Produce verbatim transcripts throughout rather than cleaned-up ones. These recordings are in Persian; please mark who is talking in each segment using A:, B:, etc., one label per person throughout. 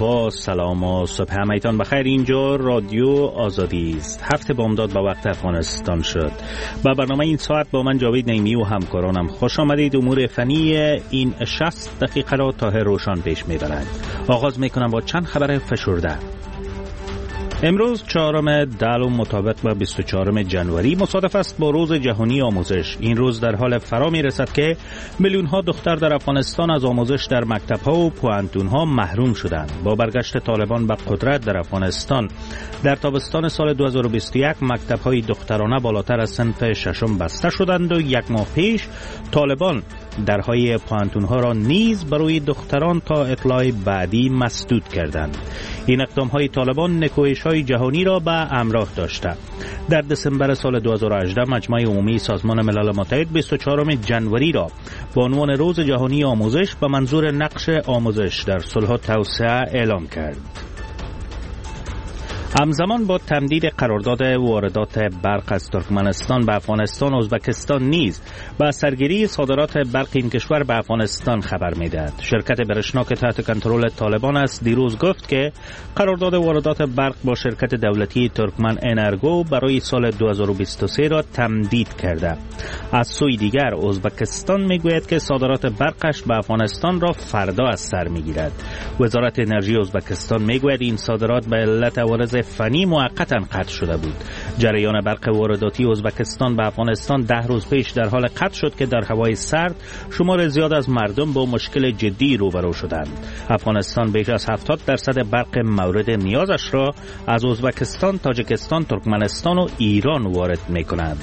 A: با سلام و صبح همایتان بخیر. اینجا رادیو آزادی است. هفته بامداد به وقت افغانستان شد. با برنامه این ساعت با من جاوید نعیمی و همکارانم خوش آمدید. امور فنی این شصت دقیقه را تا روشن پیش میبرند. آغاز میکنم با چند خبر فشرده. امروز چهارم دلو مطابق با بیست و چهارم جنوری مصادف است با روز جهانی آموزش. این روز در حال فرا می رسد که میلیون ها دختر در افغانستان از آموزش در مکتب ها و پوهنتون ها محروم شدند. با برگشت طالبان به قدرت در افغانستان در تابستان سال دو هزار و بیست و یک مکتب های دخترانه بالاتر از صنف ششم بسته شدند و یک ماه پیش طالبان درهای پوهنتون ها را نیز برای دختران تا اطلاع بعدی مسدود کردند. این اقدام های طالبان نکوهش های جهانی را به همراه داشته. در دسامبر سال دو هزار و هجده مجمع عمومی سازمان ملل متحد بیست و چهارم جنوری را به عنوان روز جهانی آموزش به منظور نقش آموزش در صلح و توسعه اعلام کرد. همزمان با تمدید قرارداد واردات برق از ترکمنستان به افغانستان، ازبکستان نیز با سرگیری صادرات برق این کشور به افغانستان خبر میدهد. شرکت برشنا که تحت کنترل طالبان است دیروز گفت که قرارداد واردات برق با شرکت دولتی ترکمن انرگو برای سال دو هزار و بیست و سه را تمدید کرده. از سوی دیگر ازبکستان میگوید که صادرات برقش به افغانستان را فردا از سر میگیرد. وزارت انرژی ازبکستان میگوید این صادرات به علت عوارض فنی موقتا قطع شده بود. جریان برق وارداتی ازبکستان به افغانستان ده روز پیش در حال قطع شد که در هوای سرد شمار زیاد از مردم با مشکل جدی روبرو شدند. افغانستان بیش از هفتاد درصد برق مورد نیازش را از ازبکستان، تاجیکستان، ترکمنستان و ایران وارد می‌کند.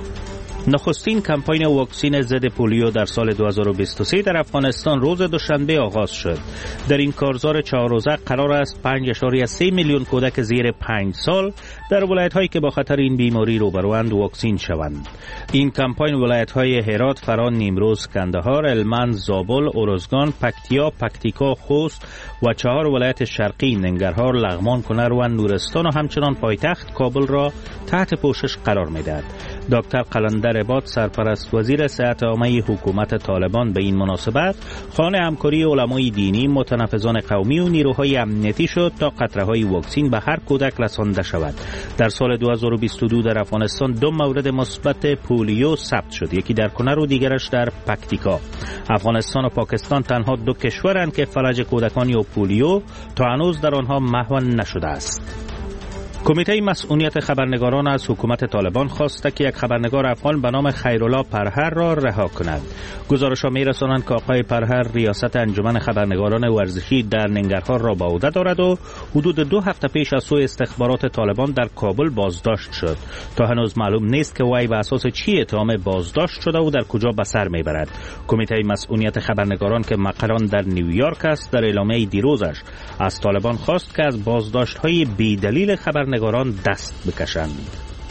A: نخستین کمپاین واکسین ضد پولیو در سال دو هزار و بیست و سه در افغانستان روز دوشنبه آغاز شد. در این کارزار چهار روزه قرار است پنج ممیز سه میلیون کودک زیر پنج سال در ولایت‌هایی که با خطر این بیماری روبروند واکسین شوند. این کمپاین ولایت‌های هرات، فران، نیمروز، کندهار، هلمند، زابل، ارزگان، پکتیا، پکتیکا، خوست و چهار ولایت شرقی ننگرهار، لغمان، کنر و نورستان و همچنان پایتخت کابل را تحت پوشش قرار می‌دهد. دکتر قلندر عباد، سرپرست وزیر صحت عامه حکومت طالبان، به این مناسبت خانه همکاری علمای دینی، متنفذان قومی و نیروهای امنیتی شد تا قطره‌های واکسین به هر کودک رسانده شود. در سال دو هزار و بیست و دو در افغانستان دو مورد مثبت پولیو ثبت شد، یکی در کنر و دیگرش در پکتیکا. افغانستان و پاکستان تنها دو کشورند که فلج کودکان یا پولیو تا هنوز در آنها محو نشده است. کمیته مسئولیت خبرنگاران از حکومت طالبان خواسته که یک خبرنگار افغان به نام خیرالله پرهر را رها کند. گزارش‌ها می‌رسانند که آقای پرهر ریاست انجمن خبرنگاران ورزشی در ننگرهار را به عهده دارد و حدود دو هفته پیش از سوی استخبارات طالبان در کابل بازداشت شد. تا هنوز معلوم نیست که وی به اساس چی اتهام بازداشت شده و در کجا به سر می‌برد. کمیته مسئولیت خبرنگاران که مقران در نیویورک است در اعلامیه دیروزش از طالبان خواست که از بازداشت‌های بی‌دلیل خبرنگاران نگاران دست بکشند.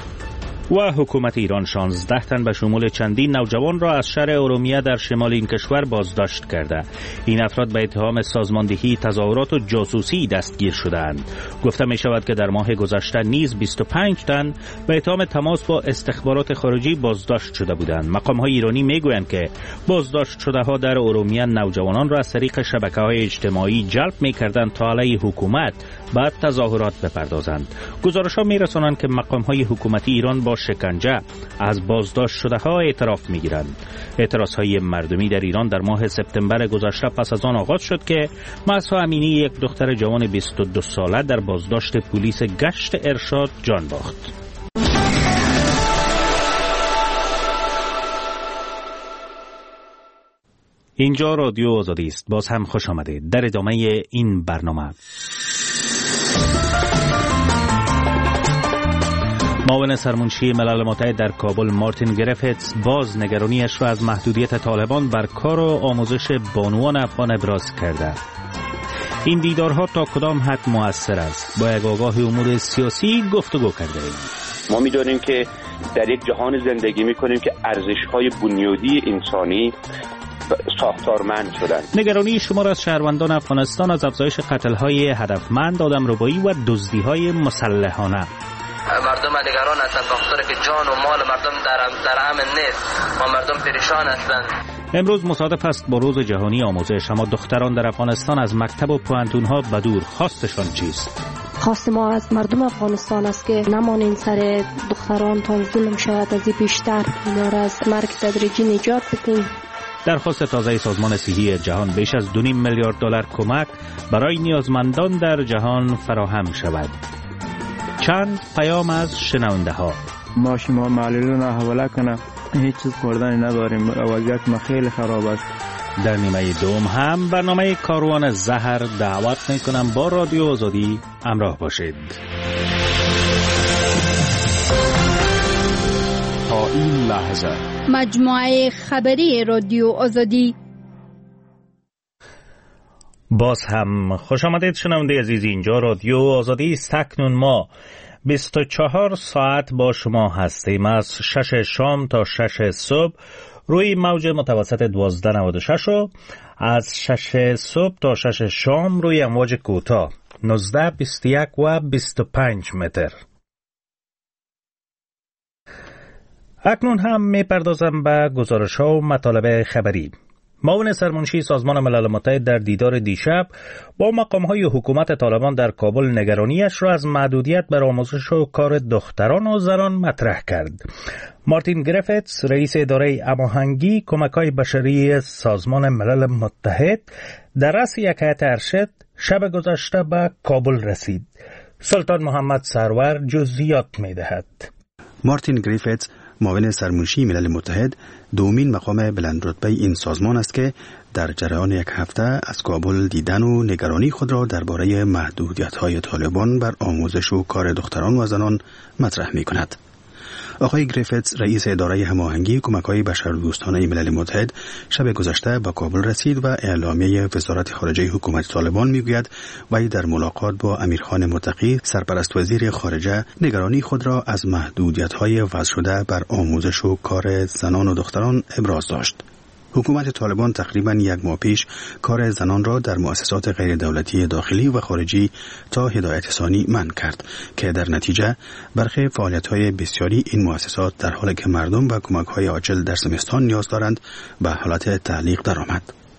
A: و حکومت ایران شانزده تن به شمول چندین نوجوان را از شهر ارومیه در شمال این کشور بازداشت کرده. این افراد به اتهام سازماندهی تظاهرات و جاسوسی دستگیر شدند. گفته می شود که در ماه گذشته نیز بیست و پنج تن به اتهام تماس با استخبارات خارجی بازداشت شده بودند. مقام های ایرانی می گویند که بازداشت شده ها در ارومیه نوجوانان را از طریق شبکه های اجتماعی جلب می کردند تا علیه حکومت بعد تظاهرات بپردازند. گزارش ها می رسانند که مقام های حکومتی ایران با شکنجه از بازداشت شده ها اعتراف می گیرند. اعتراض های مردمی در ایران در ماه سپتامبر گذشته پس از آن آغاز شد که مهسا امینی، یک دختر جوان بیست و دو ساله، در بازداشت پلیس گشت ارشاد جان باخت. اینجا رادیو آزادی است. باز هم خوش آمدید. در ادامه این برنامه معاون سرمنشی ملل متحد در کابل مارتین گریفیتس باز نگرانیش را از محدودیت طالبان بر کار و آموزش بانوان افغان ابراز کرده. این دیدارها تا کدام حد مؤثر است؟ با یک آگاه امور سیاسی گفتگو کرده ایم.
B: ما می‌دانیم که در یک جهان زندگی می‌کنیم که ارزش‌های بنیادی انسانی ساختارمند شدند.
A: نگرانی شمار از شهروندان افغانستان از افزایش قتل‌های هدفمند، آدمربایی و دزدی‌های مسلحانه.
C: مردم نگران هستند بخاطر که جان و مال مردم در در امن نیست و مردم پریشان هستند.
A: امروز مصادف است با روز جهانی آموزش، اما دختران در افغانستان از مکتب و پوهنتون‌ها بدور. خواستشان چیست؟
C: خواست ما از مردم افغانستان است که نمانین سر دختران تا ظلم شود از این بیشتر، اینا را از مرگ تدریجی نجات بدیم.
A: درخواست تازه سازمان صحی جهان بیش از دو نیم میلیارد دلار کمک برای نیازمندان در جهان فراهم شود. چند پیام از شنونده ها.
D: ما شما معلولون را حواله کنه، هیچ چیز خوردنی نداریم، وضعیت ما خیلی خراب است.
A: در نیمه دوم هم برنامه کاروان زهر دعوت میکنم با رادیو آزادی همراه باشید.
E: تا این لحظه
F: مجموعه خبری رادیو آزادی.
A: باز هم خوش آمدید شنونده عزیز، اینجا رادیو آزادی است. اکنون ما بیست و چهار ساعت با شما هستیم، از شش شام تا شش صبح روی موج متوسط دوازده نود و شش و از شش صبح تا شش شام روی امواج کوتاه نوزده، بیست و یک و بیست و پنج متر. اکنون هم میپردازم به گزارش ها و مطالب خبری. معاون سرمنشی سازمان ملل متحد در دیدار دیشب با مقام‌های حکومت طالبان در کابل نگرانیش را از محدودیت بر آموزش و کار دختران و زنان مطرح کرد. مارتین گریفتس، رئیس اداره هماهنگی کمک‌های بشری سازمان ملل متحد، در رأس یک هیئت ارشد شب گذشته به کابل رسید. سلطان محمد سرور جزئیات می‌دهد.
G: مارتین گریفتس، معاون سرمنشی ملل متحد، دومین مقام بلندرتبه این سازمان است که در جریان یک هفته از کابل دیدن و نگرانی خود را درباره محدودیت‌های طالبان بر آموزش و کار دختران و زنان مطرح می‌کند. آقای گریفتس، رئیس اداره هماهنگی کمک‌های بشردوستانه ملل متحد، شب گذشته به کابل رسید و اعلامیه وزارت خارجه حکومت طالبان میگوید وی در ملاقات با امیرخان متقی، سرپرست وزیر خارجه، نگرانی خود را از محدودیت‌های وضع شده بر آموزش و کار زنان و دختران ابراز داشت. حکومت طالبان تقریباً یک ماه پیش کار زنان را در مؤسسات غیر دولتی داخلی و خارجی تا هدایت ثانی منع کرد که در نتیجه برخی فعالیت‌های بسیاری این مؤسسات در حالی که مردم و کمک‌های عاجل در زمستان نیاز دارند به حالت تعلیق درآمد.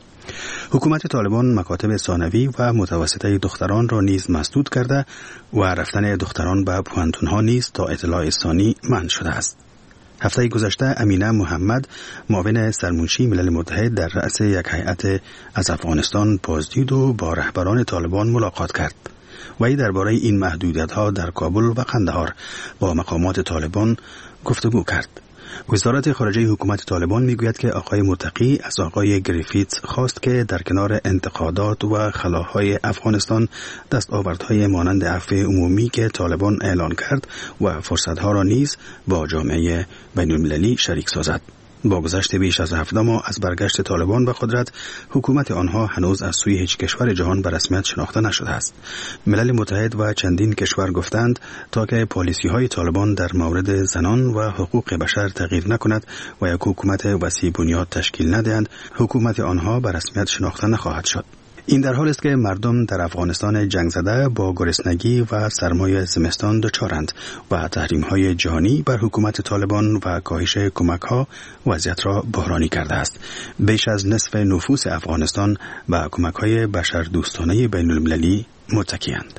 G: حکومت طالبان مکاتب ثانوی و متوسطه دختران را نیز مسدود کرده و رفتن دختران به پوهنتون‌ها نیز تا اطلاع ثانی منع شده است. هفته گذشته امینه محمد، معاون سرمنشی ملل متحد، در رأس یک هیئت از افغانستان بازدید و با رهبران طالبان ملاقات کرد. وی درباره این محدودیت‌ها در کابل و قندهار با مقامات طالبان گفتگو کرد. وزارت خارجه حکومت طالبان میگوید که آقای متقی از آقای گریفیتس خواست که در کنار انتقادات و خلاهای افغانستان دستاوردهای مانند عفو عمومی که طالبان اعلان کرد و فرصتها را نیز با جامعه بین‌المللی شریک سازد. با گذشت بیش از هفده ماه از برگشت طالبان به قدرت، حکومت آنها هنوز از سوی هیچ کشور جهان به رسمیت شناخته نشده است. ملل متحد و چندین کشور گفتند تا که پالیسی‌های طالبان در مورد زنان و حقوق بشر تغییر نکند و یک حکومت وسیع بنیاد تشکیل ندهند، حکومت آنها به رسمیت شناخته نخواهد شد. این در حال است که مردم در افغانستان جنگ زده با گرسنگی و سرمای زمستان دچارند و تحریم‌های جهانی بر حکومت طالبان و کاهش کمک‌ها وضعیت را بحرانی کرده است. بیش از نصف نفوس افغانستان به کمک‌های بشردوستانه بین‌المللی متکی‌اند.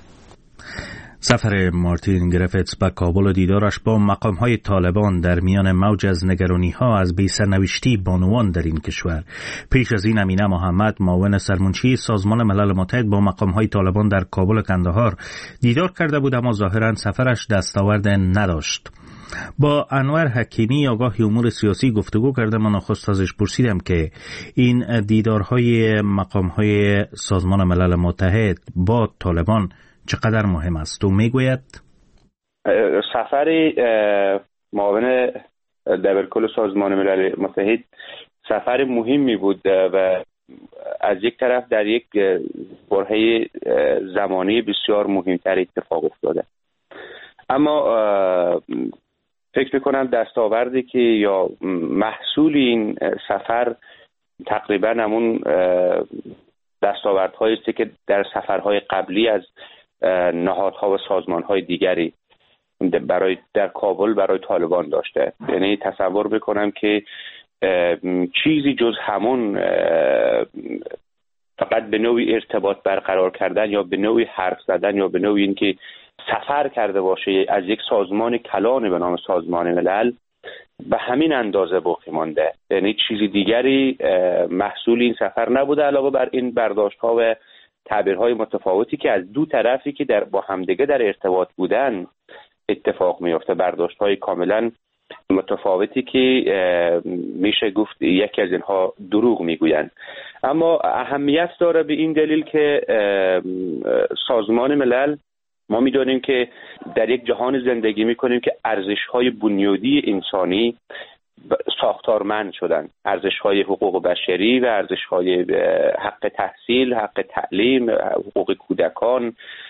A: سفر مارتین گریفتس به کابل و دیدارش با مقام‌های طالبان در میان موج از نگرانی‌ها از بی‌سرنوشتی بانوان در این کشور. پیش از این امینه محمد، معاون سرمنشی سازمان ملل متحد، با مقام‌های طالبان در کابل و کندهار دیدار کرده بود، اما ظاهراً سفرش دستاورد نداشت. با انور حکیمی، آگاه امور سیاسی، گفتگو کردم و نخست ازش پرسیدم که این دیدارهای مقام‌های سازمان ملل متحد با طالبان چقدر مهم است. تو میگوید
B: سفر معاون دبیرکل سازمان ملل متحد سفر مهمی بود و از یک طرف در یک برهه زمانی بسیار مهمتر اتفاق افتاده، اما فکر میکنم دستاوردی که یا محصول این سفر تقریبا همون دستاوردهایی است که در سفرهای قبلی از نهادها و سازمانهای دیگری برای در کابل برای طالبان داشته. یعنی تصور بکنم که چیزی جز همون فقط به نوعی ارتباط برقرار کردن یا به نوعی حرف زدن یا به نوعی اینکه سفر کرده باشه از یک سازمان کلان به نام سازمان ملل به همین اندازه باقی مانده. یعنی چیزی دیگری محصول این سفر نبوده علاوه بر این برداشت‌ها و تعبیرهای متفاوتی که از دو طرفی که در با همدیگه در ارتباط بودن اتفاق میفته، برداشت‌های کاملا متفاوتی که میشه گفت یکی از اینها دروغ میگویند. اما اهمیت داره به این دلیل که سازمان ملل، ما میدونیم که در یک جهان زندگی میکنیم که ارزش‌های بنیادی انسانی ساختارمند شدن، ارزش‌های حقوق بشری و ارزش‌های حق تحصیل، حق تعلیم، حقوق کودکان،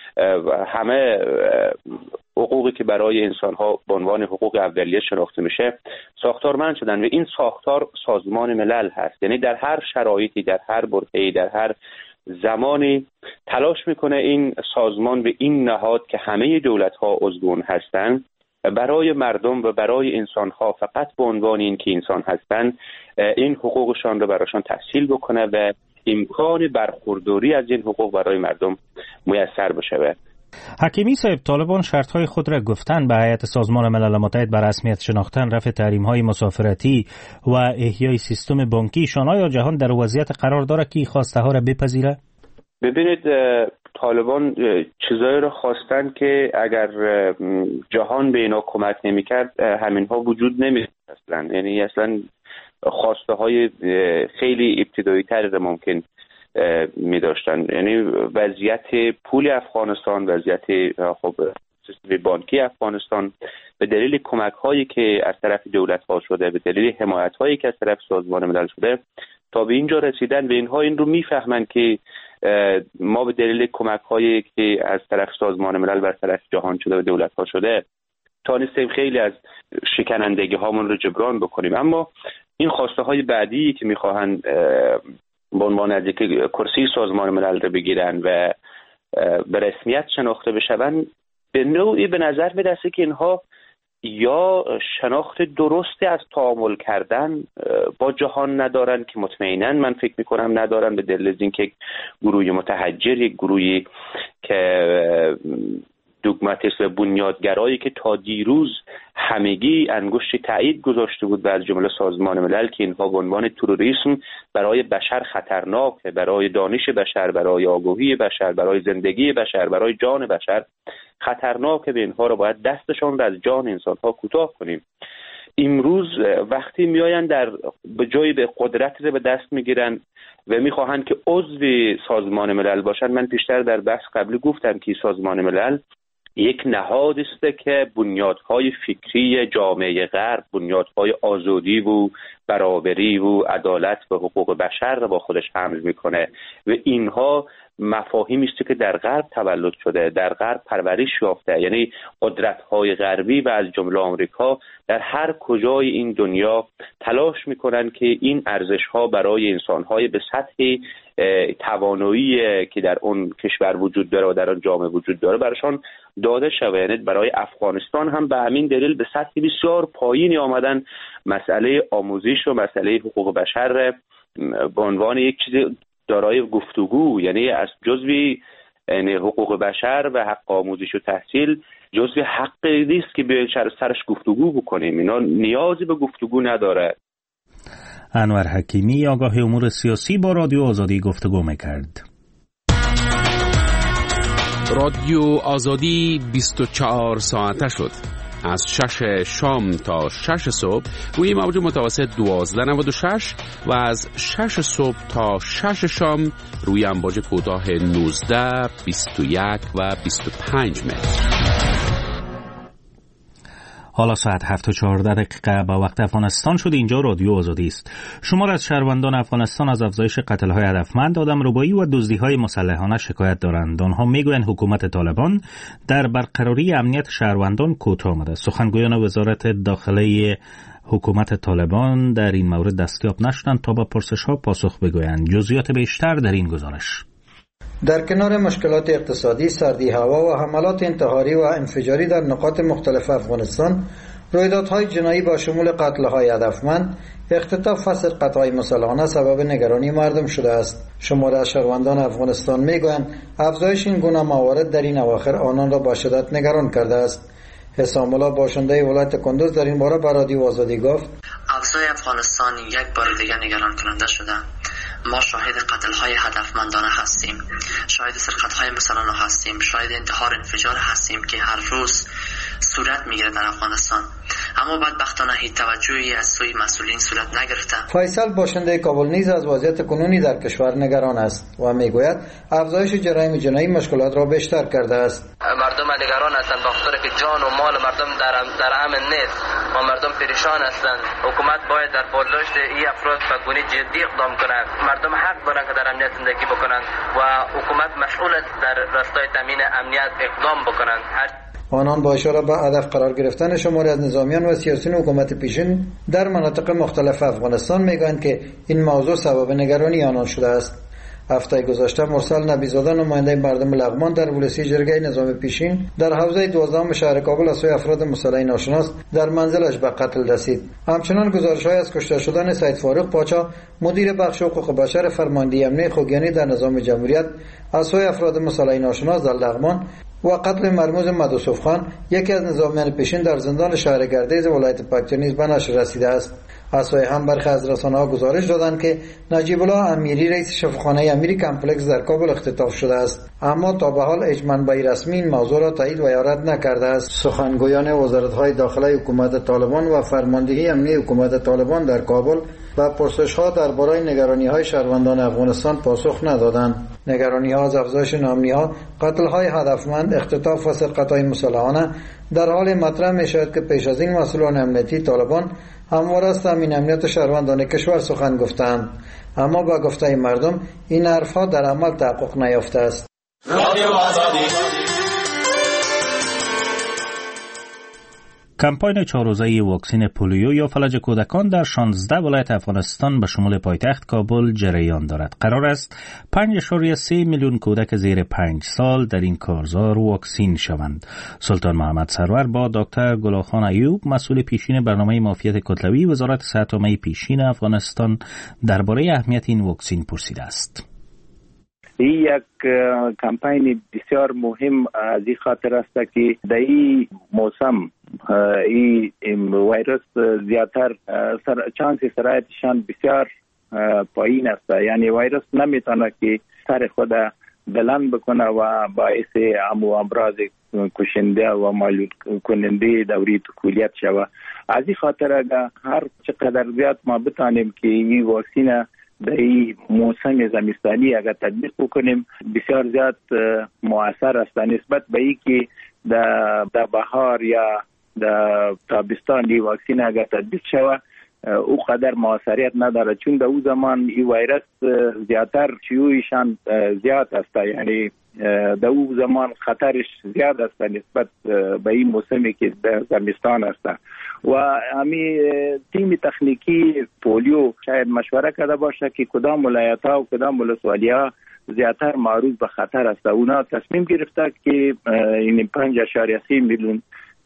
B: همه حقوقی که برای انسان‌ها به عنوان حقوق اولیه شناخته میشه ساختارمند شدن و این ساختار سازمان ملل هست. یعنی در هر شرایطی، در هر برهه‌ای، در هر زمانی تلاش میکنه این سازمان به این نهاد که همه دولت‌ها عضو هستند برای مردم و برای انسان‌ها فقط به عنوان این که انسان هستند این حقوقشان رو براشان تحصیل بکنه و امکان برخورداری از این حقوق برای مردم میسر بشه.
A: حکیمی صاحب، طالبان شرط‌های خود را گفتن به هیئت سازمان ملل متحد بر رسمیت شناختن، رفع تحریم‌های مسافرتی و احیای سیستم بانکی. آیا جهان در وضعیت قرار داره که خواسته ها را بپذیره؟
B: ببینید، طالبان چیزایی رو خواستن که اگر جهان به اینا کمک نمی‌کرد همینها وجود نمی‌داشت اصلا. یعنی اصلا خواسته های خیلی ابتدایی تر رو ممکن می داشتن. یعنی وضعیت پول افغانستان، وضعیت خب سیستم بانکی افغانستان به دلیل کمک هایی که از طرف دولت ها شده، به دلیل حمایت هایی که از طرف سازمان ملل شده تا به اینجا رسیدن و اینها این رو میفهمن که ما به دلیل کمک هایی که از طرف سازمان ملل بر طرف جهان شده و دولت ها شده تانستیم خیلی از شکنندگی هامون رو جبران بکنیم. اما این خواسته های بعدی که میخواهند به عنوان از یک کرسی سازمان ملل رو بگیرن و به رسمیت شناخته بشون، به نوعی به نظر میرسه که اینها یا شناخت درستی از تعامل کردن با جهان ندارن که مطمئناً من فکر میکنم ندارن، به دلیل اینکه گروه متحجر، یک گروهی که دوگماتیسم و بنیادگرایی که تا دیروز همگی انگشت تایید گذاشته بود و از جمله سازمان ملل که اینها به عنوان تروریسم برای بشر خطرناکه، برای دانش بشر، برای آگاهی بشر، برای زندگی بشر، برای جان بشر خطرناکه، به اینها رو باید دستشون رو از جان انسان‌ها کوتاه کنیم. امروز وقتی میآیند در به جای به قدرت رو به دست میگیرن و میخواهند که عضو سازمان ملل باشن، من پیشتر در بحث قبلی گفتم که سازمان ملل یک نهاد است که بنیادهای فکری جامعه غرب، بنیادهای آزادی و برابری و عدالت و حقوق بشر را با خودش حمل میکنه و اینها مفاهیمی است که در غرب تولد شده، در غرب پرورش یافته. یعنی قدرت‌های غربی و از جمله آمریکا در هر کجای این دنیا تلاش میکنن که این ارزش‌ها برای انسان‌های به سطح توانایی که در اون کشور وجود داره و در اون جامعه وجود داره براشون داده شود. یعنی برای افغانستان هم به همین دلیل به سطح بسیار پایینی آمدن مسئله آموزش و مسئله حقوق بشر به عنوان یک چیز دارای گفتگو، یعنی از جزوی یعنی حقوق بشر و حق آموزش و تحصیل جزوی حقی نیست که به سرش گفتگو بکنیم. اینا نیازی به گفتگو نداره.
A: انور حکیمی، آگاه امور سیاسی، با رادیو آزادی گفتگو میکرد.
E: رادیو آزادی بیست و چهار ساعته شد. از شش شام تا شش صبح روی موج متوسط دوازده نود و شش و از شش صبح تا شش شام روی امواج کوتاه نوزده، بیست و یک و بیست و پنج متر.
A: حالا ساعت هفت و چهارده دقیقه به وقت افغانستان شد. اینجا رادیو آزادی است. شمار از شهروندان افغانستان از افزایش قتل‌های هدفمند، آدمربایی و دزدی‌های مسلحانه شکایت دارند. آنها میگویند حکومت طالبان در برقراری امنیت شهروندان کوتاه آمده. سخنگویان وزارت داخله حکومت طالبان در این مورد دستیاب نشدند تا به پرسش‌ها پاسخ بگویند. جزئیات بیشتر در این گزارش.
H: در کنار مشکلات اقتصادی، سردی هوا و حملات انتحاری و انفجاری در نقاط مختلف افغانستان، رویدادهای جنایی با شمول قتل‌های هدفمند، اختطاف و سرقت‌های مسلحانه سبب نگرانی مردم شده است. شماری از شهروندان افغانستان میگویند افزایش این گونه موارد در این اواخر آنان را با شدت نگران کرده است. حسام الله باشنده ولایت کندوز در این باره به رادیو آزادی گفت:
I: اوضاع افغانستان یک بار دیگر نگران کننده شده. ما شاهد قتل‌های هدفمندانه هستیم، شاهد سرقت‌های مسلحانه هستیم، شاهد انتحار انفجار هستیم که هر روز صورت میگیره در افغانستان. اما بدبختانه هیچ توجهی از سوی مسئولین صورت نگرفته.
H: فیصل باشنده کابل نیز از وضعیت کنونی در کشور نگران است و میگوید افزایش جرایم جنایی مشکلات را بیشتر کرده است.
J: مردم نگران هستند بخاطر که جان و مال مردم در در امن نیست و مردم پریشان هستند. حکومت باید در بازداشت این افراد به گونه جدی اقدام کند. مردم حق دارند که در امنیت زندگی بکنند و حکومت مسئول است در راستای تامین امنیت اقدام بکنند.
H: آنان با اشاره به هدف قرار گرفتن شماری از نظامیان و سیاسیون حکومت پیشین در مناطق مختلف افغانستان میگویند که این موضوع سبب نگرانی آنان شده است. هفته گذشته مرسل نبیزاده نماینده مردم لغمان در ولسی جرگه نظام پیشین در حوزه دوازدهم شهر کابل از سوی افراد مسلح ناشناس در منزلش به قتل رسید. همچنان گزارش‌های از کشته شدن سید فاروق پاچا مدیر بخش حقوق بشر فرمانده امنیه خوگیانی در نظام جمهوریت از سوی افراد مسلح ناشناس در لغمان و قتل مرموز مدوسف خان یکی از نظامیان پیشین در زندان شهر گردیز ولایت پکتیا نیز به نشر رسیده است. از سوی هم برخی از رسانه‌ها گزارش دادند که نجیب الله امیری رئیس شفاخانه امیری کمپلکس در کابل اختطاف شده است، اما تا به حال هیچ منبع رسمی این موضوع را تایید و یا رد نکرده است. سخنگویان وزارت‌های داخلی حکومت طالبان و فرماندهی امنیه حکومت طالبان در کابل و پرسش‌ها درباره نگرانی‌های شهروندان افغانستان پاسخ ندادند. نگرانی‌ها از افزایش ناامنی‌ها، قتل‌های هدفمند، اختطاف و سرقت‌های مسلحانه در حال مطرح می‌شود که پیش از این مسئولان امنیتی طالبان همواره از تامین امنیت شهروندان کشور سخن گفتند، اما با گفته مردم این حرف‌ها در عمل تحقق نیافته است.
A: کمپاین چهار روزه واکسن پولیو یا فلج کودکان در شانزده ولایت افغانستان به شمول پایتخت کابل جریان دارد. قرار است پنج اشاره سه میلیون کودک زیر پنج سال در این کارزار واکسین شوند. سلطان محمد سرور با دکتر گلاخان ایوب مسئول پیشین برنامه معافیت کتلوی وزارت صحت عامه پیشین افغانستان درباره اهمیت این واکسین پرسیده است.
K: این یک کمپین بسیار مهم از این خاطر است که در این موسم این ویروس زیادتر چانس سرایتشان بسیار پایین است، یعنی ویروس نمیتونه که سر خود بلند بکنه و باعث امو امراض کشنده و معلول کننده دوری طفولیت شود. از این خاطر اگر هر چقدر زیاد ما بتانیم که این واکسین در این موسم زمستانی اگر تطبیق بکنیم بسیار زیاد مؤثر است نسبت به این که در بهار یا در تابستان این واکسین اگر تطبیق شود او قدر موثریت نداره، چون در او زمان این ویروس زیادتر شیوعشان زیاد است، یعنی در او زمان خطرش زیاد است نسبت به این موسمی که در زمستان است. و همین تیم تکنیکی پولیو شاید مشوره کرده باشه که کدام ولایت‌ها و کدام ولسوالی‌ها زیادتر معرض به خطر است. اونا تصمیم گرفته که این پنج اشاره سه میلیون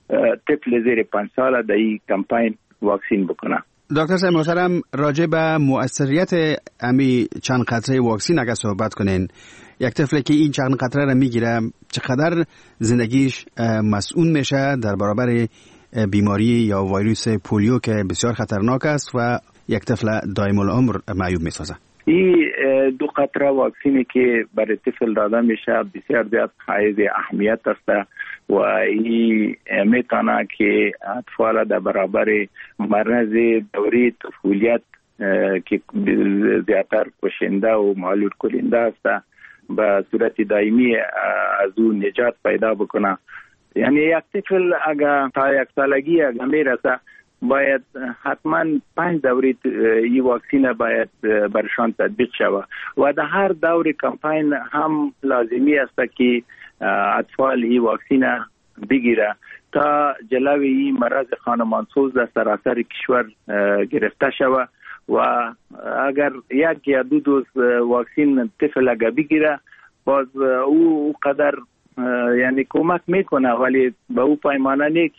K: طفل زیر پنج سال در این کمپین واکسین بکنه.
G: دکتر صاحب محترم، راجع به مؤثریت امی چند قطره واکسین اگر صحبت کنین، یک طفلی که این چند قطره را میگیره چقدر زندگیش مسئول میشه در برابر بیماری یا ویروس پولیو که بسیار خطرناک است و یک طفل دائم العمر معیوب میسازه؟ این
K: دو قطره واکسینی که برای طفل داده میشه بسیار زیاد حائز اهمیت است و این میتونه که اطفال در برابر مرض دوره طفولیت که زیادتر کشنده و معلول کننده است به صورت دائمی از اون نجات پیدا بکنه. یعنی یک طفل اگر تا یک سالگی اگر میرسه باید حتما پنج دوره این واکسین باید برشان تطبیق شود و در هر دور کمپین هم لازمی است که اطفال این واکسین بگیره تا جلوی این مرض خانمانسوز در سراسر کشور گرفته شود و اگر یک یا دو دوز واکسین طفل اگر بگیره باز او قدر یعنی کمک میکنه، ولی به او پیمانه نه که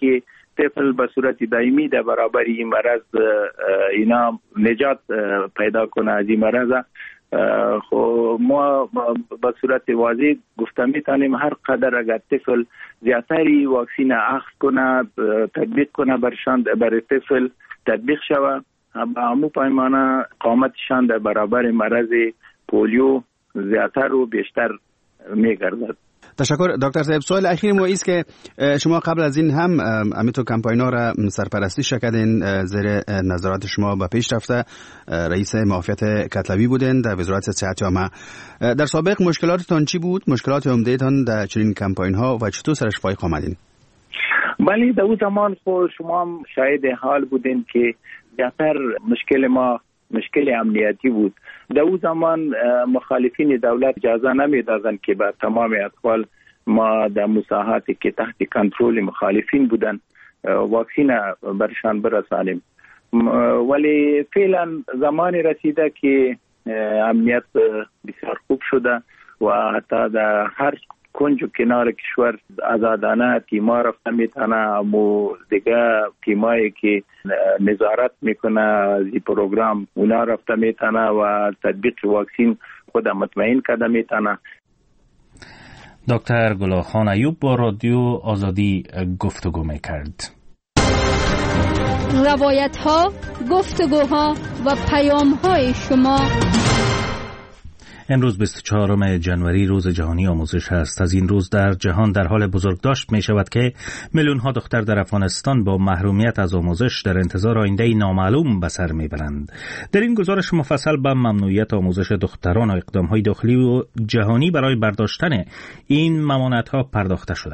K: طفل به صورت دائمی در برابر این مرض اینا نجات پیدا کنه از این مرض. خب ما به صورت واضح گفته میتونیم هر قدر اگر طفل زیادتری واکسین اخذ کنه، تطبیق کنه برشان برای طفل تطبیق شوه، به همون پیمانه قامتشان در برابر مرض پولیو زیادتر و بیشتر میگردد.
G: تشکر دکتر صاحب. سوال اخیر ما است که شما قبل از این هم امیتو کمپاین ها را سرپرستی کردین، زیر نظارت شما به پیش رفته رئیس معافیت کتلوی بودین در وزارت صحت عامه. در سابق مشکلاتتان چی بود؟ مشکلات عمده‌تان در چنین کمپاین ها و چطور سرش فایق آمدین؟
K: بله در اون زمان خود شما هم شاهد حال بودین که زیادتر مشکل ما مشکل امنیتی بود. در اون زمان مخالفین دولت اجازه نمیدادند که به تمام اطفال ما در مساحاتی که تحت کنترل مخالفین بودن واکسین برشان برسانیم، ولی فعلا زمانی رسیده که امنیت بسیار خوب شده و حتی در هر کنج و کنار کشور آزادانه تیما رفته میتونه، امو دیگه تیمایی که نظارت میکنه از این پروگرام اونا رفته میتونه و تطبیق واکسین خود مطمئن کرده میتونه.
A: دکتر گلاخان ایوب با رادیو آزادی گفتگو میکرد.
F: روایت ها، گفتگوها و پیام های شما.
A: امروز بیست و چهارم ژانویه روز جهانی آموزش است. از این روز در جهان در حال بزرگداشت می شود که میلیون ها دختر در افغانستان با محرومیت از آموزش در انتظار آینده‌ای نامعلوم به سر می برند. در این گزارش مفصل به ممنوعیت آموزش دختران و اقدام‌های داخلی و جهانی برای برداشتن این ممانعت‌ها پرداخته شده.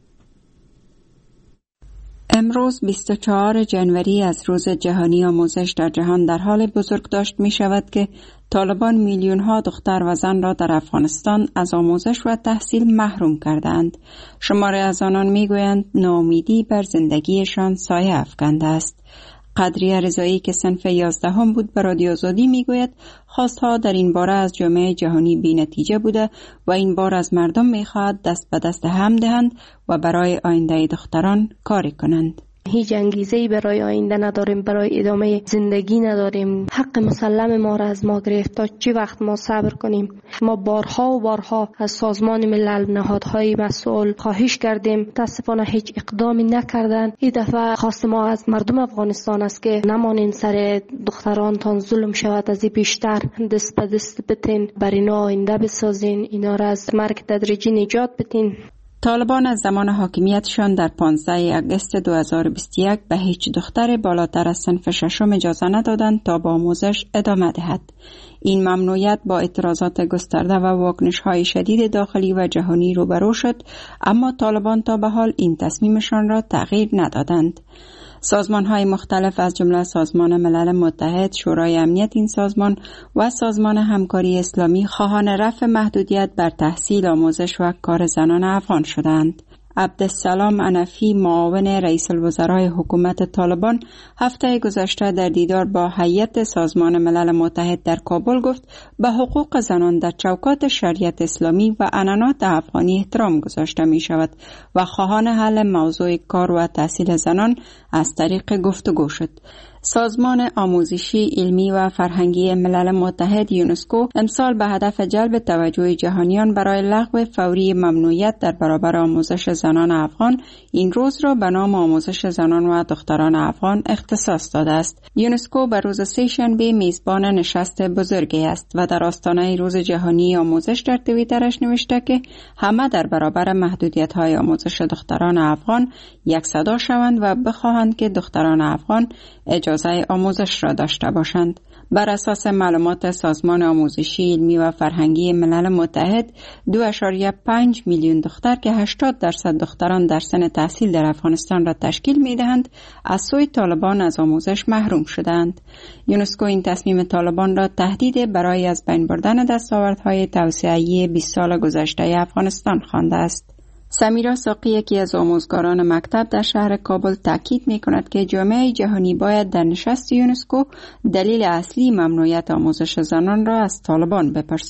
L: امروز بیست و چهارم ژانویه از روز جهانی آموزش در جهان در حال بزرگداشت می شود که طالبان میلیون ها دختر و زن را در افغانستان از آموزش و تحصیل محروم کردند. شماره از آنان می گویند ناامیدی بر زندگیشان سایه افکنده است. قدریه رضایی که صنف یازدهم بود به رادیو آزادی می گوید خواستها در این باره از جامعه جهانی بی نتیجه بوده و این بار از مردم می خواهد دست به دست هم دهند و برای آینده دختران کاری کنند.
C: هیچ انگیزه‌ای برای آینده نداریم، برای ادامه زندگی نداریم. حق مسلم ما را از ما گرفت. تا چه وقت ما صبر کنیم؟ ما بارها و بارها از سازمان ملل، نهادهای مسئول خواهش کردیم، متاسفانه هیچ اقدامی نکردند. این دفعه خواست ما از مردم افغانستان است که نمانین سر دخترانتان ظلم شود، از این بیشتر دست به دست بتین، بر اینا آینده بسازین، اینا را از مرگ تدریجی نجات بدین.
L: طالبان از زمان حاکمیتشان در پانزده آگوست دو هزار و بیست و یک به هیچ دختر بالاتر از صنف ششم اجازه ندادند تا با آموزش ادامه دهد. این ممنوعیت با اعتراضات گسترده و واکنش‌های شدید داخلی و جهانی روبرو شد، اما طالبان تا به حال این تصمیمشان را تغییر ندادند. سازمان‌های مختلف از جمله سازمان ملل متحد، شورای امنیت این سازمان و سازمان همکاری اسلامی خواهان رفع محدودیت بر تحصیل، آموزش و کار زنان افغان شدند. عبدالسلام انفی، معاون رئیس الوزرای حکومت طالبان، هفته گذشته در دیدار با هیئت سازمان ملل متحد در کابل گفت به حقوق زنان در چوکات شریعت اسلامی و عنعنات افغانی احترام گذاشته می شود و خواهان حل موضوع کار و تحصیل زنان از طریق گفتگو شد. سازمان آموزشی، علمی و فرهنگی ملل متحد یونسکو امسال به هدف جلب توجه جهانیان برای لغو فوری ممنوعیت در برابر آموزش زنان افغان این روز را به نام آموزش زنان و دختران افغان اختصاص داده است. یونسکو به روز سه‌شنبه میزبان نشست بزرگی است و در آستانه روز جهانی آموزش در توییترش نوشته که همه در برابر محدودیت‌های آموزش دختران افغان یک صدا شوند و بخواهند که دختران افغان اجازه آموزش را داشته باشند. بر اساس معلومات سازمان آموزشی، علمی و فرهنگی ملل متحد، دو ممیز پنج میلیون دختر که هشتاد درصد دختران در سن تحصیل در افغانستان را تشکیل می‌دهند، از سوی طالبان از آموزش محروم شدند. یونسکو این تصمیم طالبان را تهدید برای از بین بردن دستاوردهای توسعه‌ای بیست سال گذشته افغانستان خوانده است. سمیرا ساقی، یکی از آموزگاران مکتب در شهر کابل، تاکید می‌کند که جامعه جهانی باید در نشست یونسکو دلیل اصلی ممنوعیت آموزش زنان را از طالبان بپرسد.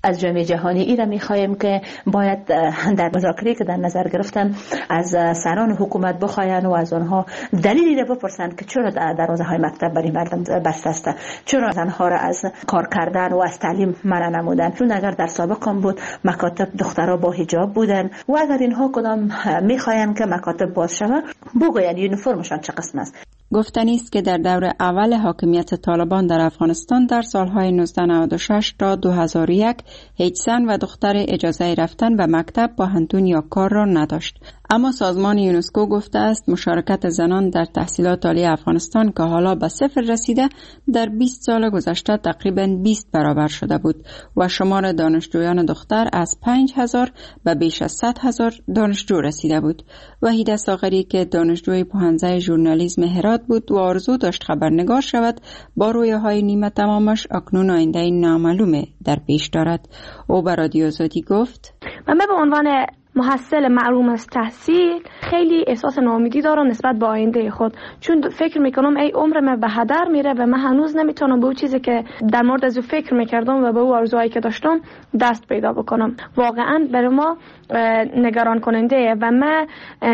M: از جامعه جهانی ای را میخواهیم که باید در مذاکره که در نظر گرفتن از سران حکومت بخواین و از آنها دلیلی را بپرسند که چرا دروازه های مکتب برای مردم بسته است، چرا زنها را از کار کردن و از تعلیم منع نمودن، چون اگر در سابق هم بود مکاتب دخترها با حجاب بودن و اگر اینها کدام میخواین که مکاتب باز شود بگوین یونیفرمشان چه قسم است.
L: گفتنی است که در دور اول حاکمیت طالبان در افغانستان در سالهای نوزده نود و شش تا دو هزار و یک هیچ زن و دختر اجازه رفتن به مکتب، پوهنتون یا کار را نداشت. اما سازمان یونسکو گفته است مشارکت زنان در تحصیلات عالی افغانستان که حالا به صفر رسیده در بیست سال گذشته تقریباً بیست برابر شده بود و شمار دانشجویان دختر از پنج هزار به بیش از صد هزار دانشجو رسیده بود. وحیده ساغری که دانشجوی پوهنځی ژورنالیسم هرات بود و آرزو داشت خبرنگار شود، با رویاهای نیمه تمامش اکنون آینده نامعلومه در پیش دارد. او به رادیو آزادی گفت:
N: من به عنوان محصل محروم از تحصیل خیلی احساس ناامیدی دارم نسبت به آینده خود، چون فکر میکنم ای عمر من به هدر میره و من هنوز نمیتونم به اون چیزی که در مورد از او فکر میکردم و به اون آرزوهایی که داشتم دست پیدا بکنم. واقعا برای ما نگران کننده و من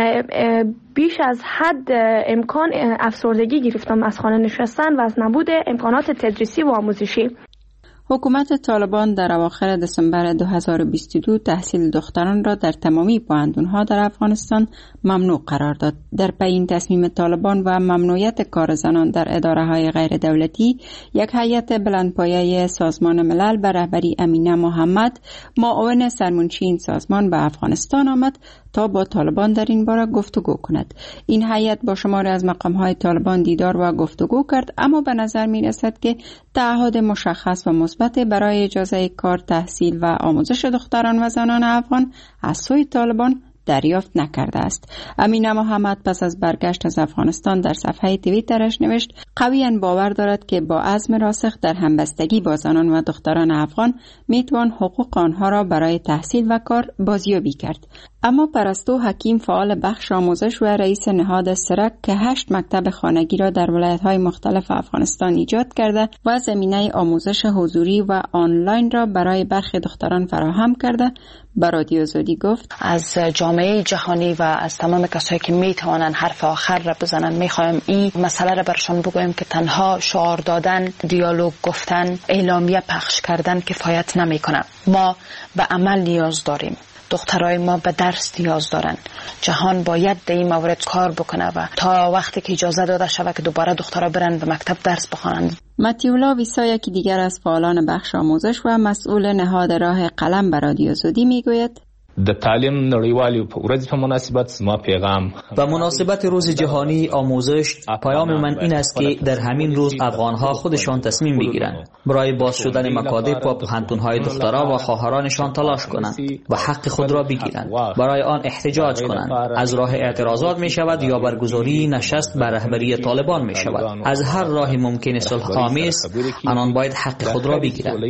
N: بیش از حد امکان افسردگی گرفتم از خانه نشستن و از نبود امکانات تدریسی و آموزشی.
L: حکومت طالبان در اواخر دسامبر دو هزار و بیست و دو تحصیل دختران را در تمامی پوهنتون‌ها در افغانستان ممنوع قرار داد. در پی این تصمیم طالبان و ممنوعیت کار زنان در اداره‌های غیر دولتی، یک هیئت بلندپایه سازمان ملل به رهبری امینه محمد، معاون سرمنشی این سازمان به افغانستان آمد تا با طالبان در این باره گفتگو کند. این هیئت با شماری از مقام‌های طالبان دیدار و گفتگو کرد، اما به نظر می‌رسد که تعهد مشخص و مثبت برای اجازه کار، تحصیل و آموزش دختران و زنان افغان از سوی طالبان دریافت نکرده است. امینه محمد پس از برگشت از افغانستان در صفحه توییترش نوشت: قویاً باور دارد که با عزم راسخ در همبستگی با زنان و دختران افغان میتوان حقوق آنها را برای تحصیل و کار بازیابی کرد. اما پرستو حکیم، فعال بخش آموزش و رئیس نهاد سرک که هشت مکتب خانگی را در ولایت‌های مختلف افغانستان ایجاد کرده و زمینه آموزش حضوری و آنلاین را برای برخی دختران فراهم کرده، به رادیو آزادی گفت:
O: از جامعه جهانی و از تمام کسایی که میتوانن حرف آخر را بزنن میخوایم این مسئله را برشان بگویم که تنها شعار دادن، دیالوگ گفتن، اعلامیه پخش کردن کفایت نمیکنه. ما به عمل نیاز داریم. دخترای ما به درس نیاز دارن. جهان باید در این مورد کار بکنه و تا وقتی که اجازه داده شود که دوباره دخترها برن به مکتب درس بخوانند.
L: متیولا ویسا، یکی دیگر از فعالان بخش آموزش و مسئول نهاد راه قلم، به رادیو آزادی میگوید:
P: د تعلیم نړیوالې ورځې په مناسبت زما پیغام
Q: و مناسبت روز جهانی آموزش، پیام من این است که در همین روز افغان‌ها خودشان تصمیم بگیرند برای باز شدن مکاتب و پوهنتون‌های دخترها و خواهرانشان تلاش کنند و حق خود را بگیرند، برای آن احتجاج کنند. از راه اعتراضات می شود یا برگزاری نشست بر رهبری طالبان می شود. از هر راه ممکن صلح آمیز آنان باید حق خود را بگیرند.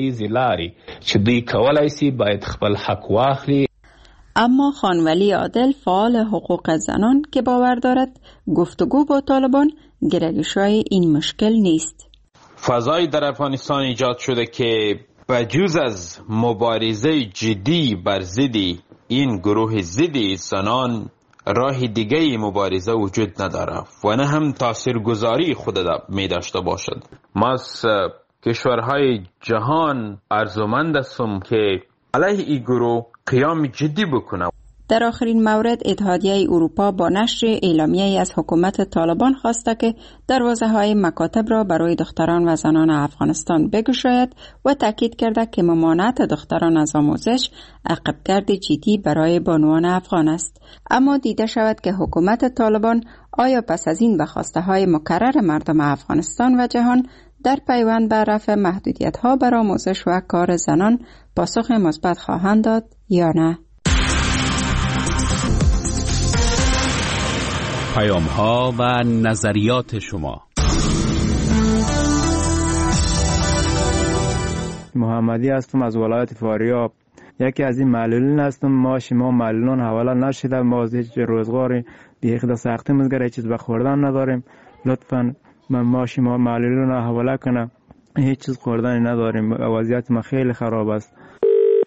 P: چې دوی کولای شي باید خپل حق واخلي.
L: اما خانولی عادل، فعال حقوق زنان که باور دارد گفتگو با طالبان گره‌گشای این مشکل نیست.
R: فضایی در افغانستان ایجاد شده که بجز از مبارزه جدی بر ضد این گروه ضد زنان راه دیگه مبارزه وجود نداره و نه هم تاثیرگذاری خود می داشته باشد. ما از کشورهای جهان ارزومند هستم که علیه این گروه قیام جدی بکنه.
L: در آخرین مورد، اتحادیه اروپا با نشر اعلامیه‌ای از حکومت طالبان خواسته که دروازه‌های مکاتب را برای دختران و زنان افغانستان بگشاید و تاکید کرده که ممانعت دختران از آموزش عقبگرد جدی برای بانوان افغان است. اما دیده شود که حکومت طالبان آیا پس از این به خواسته‌های مکرر مردم افغانستان و جهان در پیوند به رفع محدودیت‌ها بر آموزش و کار زنان پاسخ مثبت خواهند داد یا نه؟
E: پیام‌ها و نظریات شما.
D: محمدی هستم از ولایت فاریاب. یکی از این معلولین هستم. ما شما معلولان حواله نشده، ما از هیچ روزگاری دیگه خدا سختی مزگره چیز به خوردن نداریم. لطفاً ما شما معلولان حواله کنه، هیچ چیز خوردن نداریم. وضعیت ما خیلی خراب است.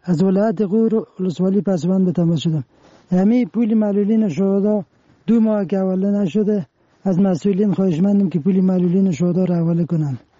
S: از ولایت غور ولسوالی پسوند به تماس شدم. همه پول معلولین شهدا دو ماه که حواله نشده. از مسئولین خواهش مندم که پول معلولین شهدا را حواله کنند.